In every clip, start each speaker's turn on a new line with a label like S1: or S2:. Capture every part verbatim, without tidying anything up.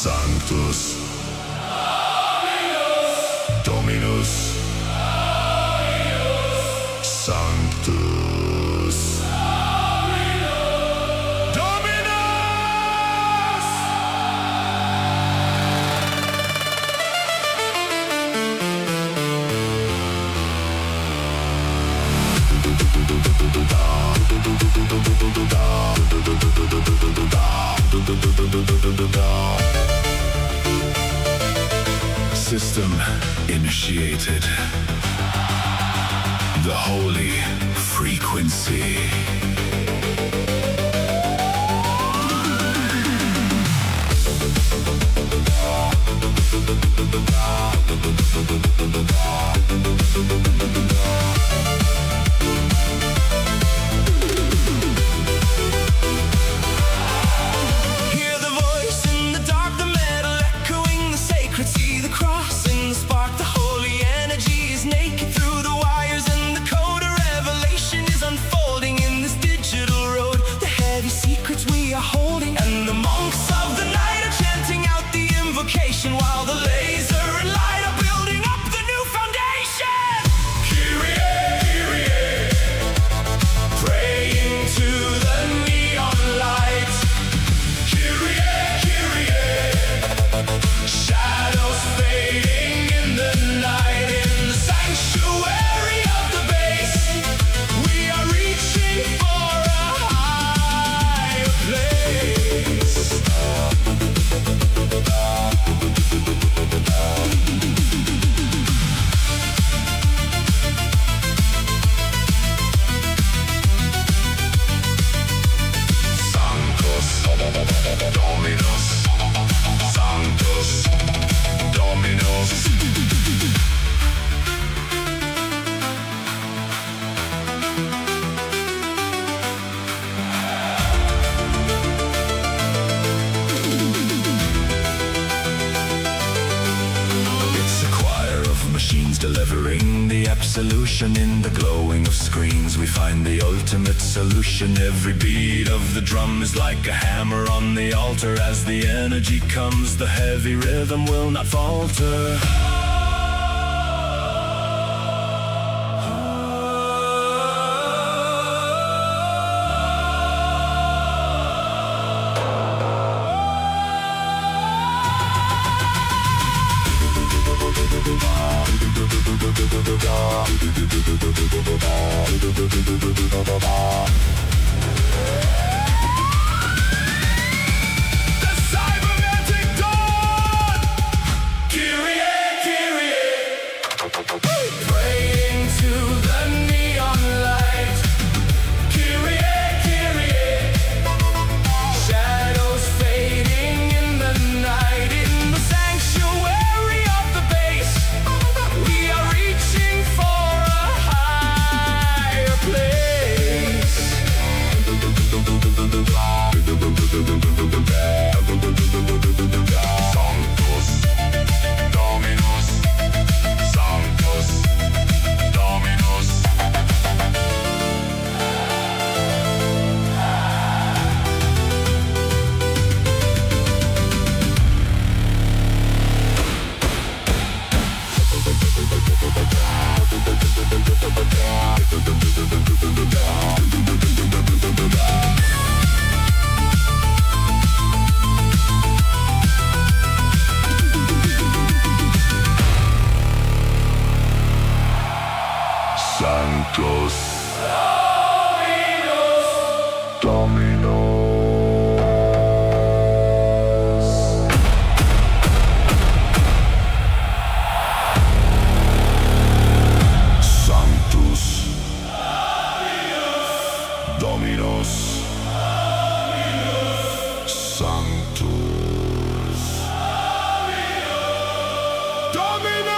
S1: Sanctus Dominus Sanctus Dominus System initiated. The holy frequency.
S2: Hear the voice in the dark, the metal echoing the sacred. See the cross in the spark, the holy energy is naked through the wires, and the code of revelation is unfolding in this digital road. The heavy secrets we are holding, and the monks of the night are chanting out the invocation, while the laser and light are building up the new foundation. Kyrie, Kyrie, praying to the neon light. Kyrie, Kyrie, shadows fading in the night. In the sanctuary of the base, we are reaching for a higher place. Sanctus Dominus Sanctus Dominus It's a choir of machines delivering the absolution. In the glowing of screens we find the ultimate solution. Every beat of the drum is like a hammer on the altar. As the energy comes, the heavy rhythm will not falter. The cybernetic dawn! Kyrie, Kyrie, praying to the neon light. Kyrie, Kyrie, shadows fading in the night. In the sanctuary of the base, we are reaching for a higher place. Sanctus Dominus Sanctus Dominus Sanctus Dominus Sanctus Dominus Sanctus Dominus.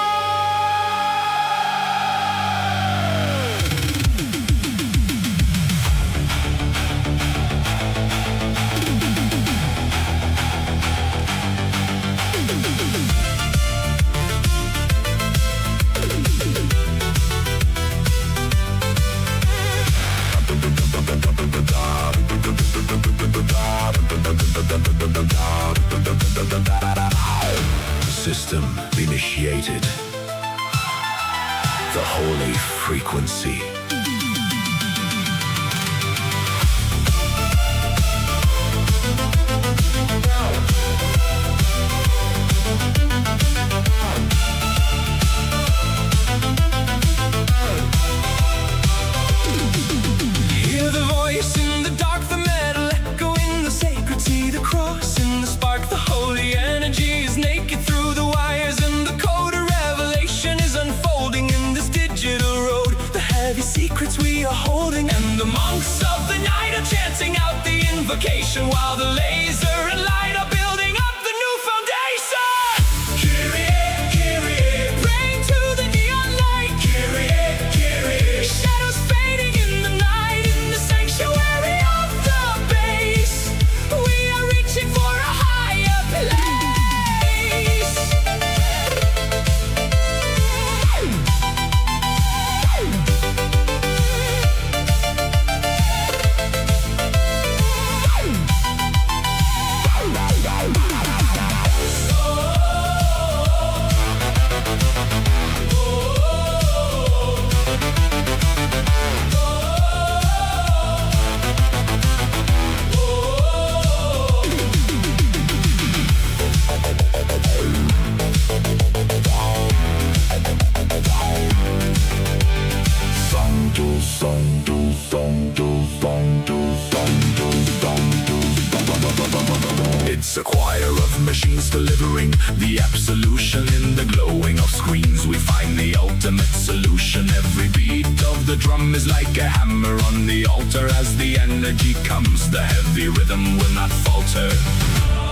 S1: System initiated. The holy frequency.
S2: Hear the voice in the dark, the metal echoing the sacred sea, the cross in the spark, the holy energy is naked through the wires, and the code of revelation is unfolding in this digital road. The heavy secrets we are holding, and the monks of the night are chanting out the invocation, while the laser and light are building up the new foundation. Kyrie, Kyrie, praying to the neon light. Kyrie, Kyrie, shadows fading in the night, in the sanctuary of the base. We are reaching for a higher place.
S1: It's a choir of machines delivering the absolution. In the glowing of screens we find the ultimate solution. Every beat of the drum is like a hammer on the altar. As the energy comes, the heavy rhythm will not falter.